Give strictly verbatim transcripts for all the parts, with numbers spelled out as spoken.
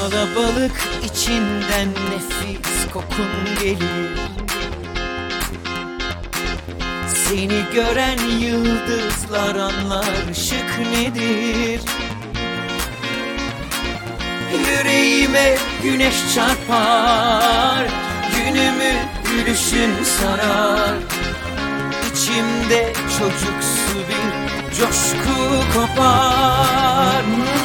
Kalabalık içinden nefis kokun gelir. Seni gören yıldızlar anlar ışık nedir. Yüreğime güneş çarpar, günümü gülüşün sarar. İçimde çocuksu bir coşku kopar.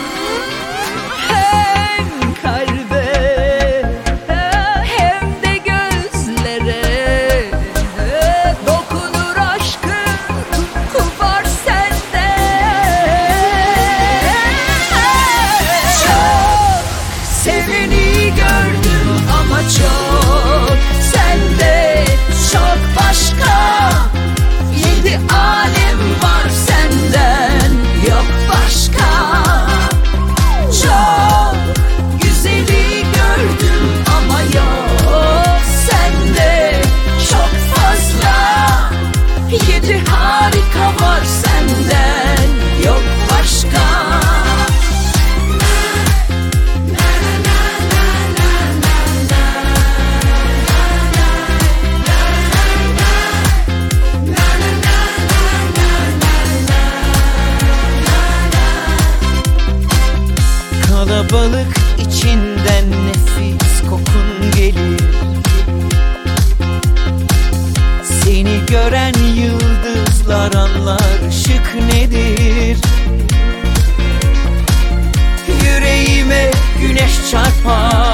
Hem kalbe hem de gözlere dokunur aşkın, tutku var sende. Çok seveni gördüm ama çok sende çok başka. Yedi alem var senden, yok başka. Çok güzeli gördüm ama yok sende çok fazla. Yedi harika var senden, yok başka. Kalabalık içinden nefis kokun gelir. Seni gören yıldızlar anlar ışık nedir. Yüreğime güneş çarpar,